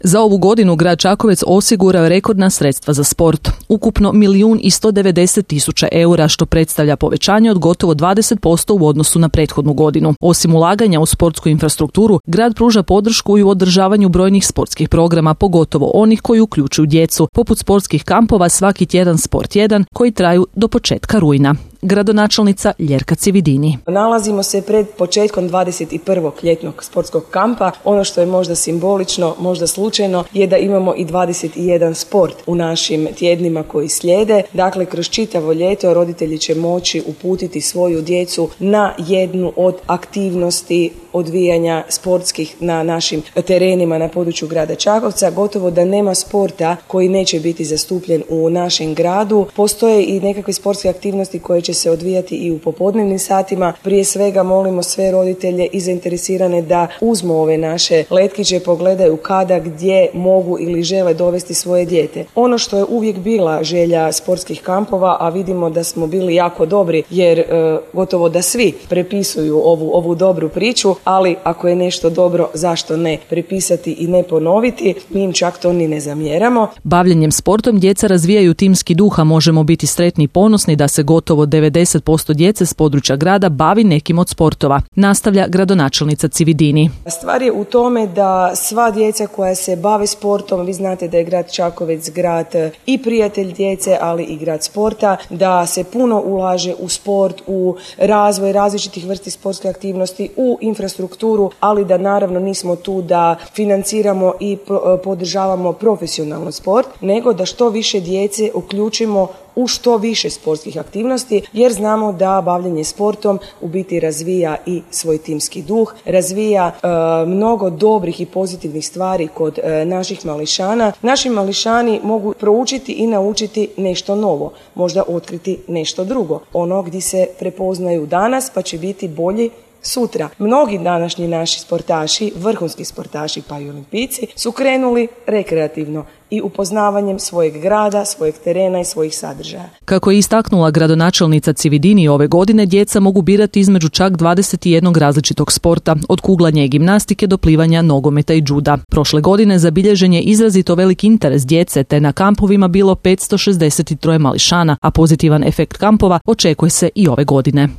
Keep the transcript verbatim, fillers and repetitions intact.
Za ovu godinu grad Čakovec osigurao je rekordna sredstva za sport. Ukupno milijun i sto devedeset tisuća eura, što predstavlja povećanje od gotovo dvadeset posto u odnosu na prethodnu godinu. Osim ulaganja u sportsku infrastrukturu, grad pruža podršku i u održavanju brojnih sportskih programa, pogotovo onih koji uključuju djecu, poput sportskih kampova Svaki tjedan sport jedan, koji traju do početka rujna. Gradonačelnica Ljerka Cividini. Nalazimo se pred početkom dvadeset prvog ljetnog sportskog kampa. Ono što je možda simbolično, možda slučajno, je da imamo i dvadeset jedan sport u našim tjednima koji slijede. Dakle, kroz čitavo ljeto roditelji će moći uputiti svoju djecu na jednu od aktivnosti odvijanja sportskih na našim terenima na području grada Čakovca. Gotovo da nema sporta koji neće biti zastupljen u našem gradu. Postoje i nekakve sportske aktivnosti koje će se odvijati i u popodnevnim satima. Prije svega molimo sve roditelje i zainteresirane da uzmu ove naše letkiće, pogledaju kada, gdje mogu ili žele dovesti svoje dijete. Ono što je uvijek bila želja sportskih kampova, a vidimo da smo bili jako dobri jer e, gotovo da svi prepisuju ovu, ovu dobru priču, ali ako je nešto dobro, zašto ne prepisati i ne ponoviti, mi im čak to ni ne zamjeramo. Bavljenjem sportom djeca razvijaju timski duh, a možemo biti sretni i ponosni da se gotovo devedeset posto djece s područja grada bavi nekim od sportova, nastavlja gradonačelnica Cividini. Stvar je u tome da sva djeca koja se bave sportom, vi znate da je grad Čakovec grad i prijatelj djece, ali i grad sporta, da se puno ulaže u sport, u razvoj različitih vrsti sportske aktivnosti, u infrastrukturu, ali da naravno nismo tu da financiramo i podržavamo profesionalno sport, nego da što više djece uključimo u što više sportskih aktivnosti, jer znamo da bavljenje sportom u biti razvija i svoj timski duh, razvija e, mnogo dobrih i pozitivnih stvari kod e, naših mališana. Naši mališani mogu proučiti i naučiti nešto novo, možda otkriti nešto drugo, ono gdje se prepoznaju danas pa će biti bolji sutra. Mnogi današnji naši sportaši, vrhunski sportaši pa i olimpijci, su krenuli rekreativno i upoznavanjem svojeg grada, svojeg terena i svojih sadržaja. Kako je istaknula gradonačelnica Cividini, ove godine djeca mogu birati između čak dvadeset jedan različitog sporta, od kuglanja i gimnastike do plivanja, nogometa i džuda. Prošle godine zabilježen je izrazito velik interes djece, te na kampovima bilo petsto šezdeset tri mališana, a pozitivan efekt kampova očekuje se i ove godine.